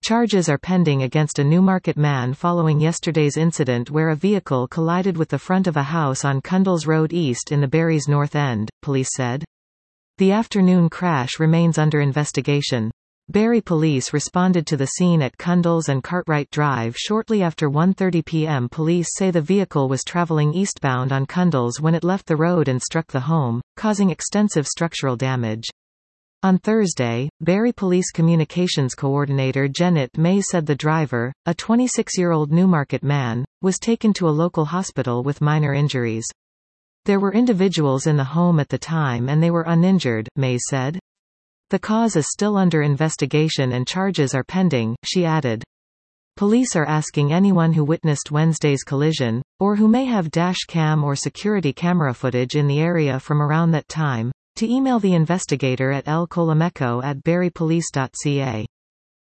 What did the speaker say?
Charges are pending against a Newmarket man following yesterday's incident where a vehicle collided with the front of a house on Cundles Road East in the Barry's North End, police said. The afternoon crash remains under investigation. Barry police responded to the scene at Cundles and Cartwright Drive shortly after 1:30 p.m. Police say the vehicle was traveling eastbound on Cundles when it left the road and struck the home, causing extensive structural damage. On Thursday, Barry Police Communications Coordinator Janet May said the driver, a 26-year-old Newmarket man, was taken to a local hospital with minor injuries. There were individuals in the home at the time and they were uninjured, May said. The cause is still under investigation and charges are pending, she added. Police are asking anyone who witnessed Wednesday's collision, or who may have dash cam or security camera footage in the area from around that time, to email the investigator at lcolameco@barrypolice.ca.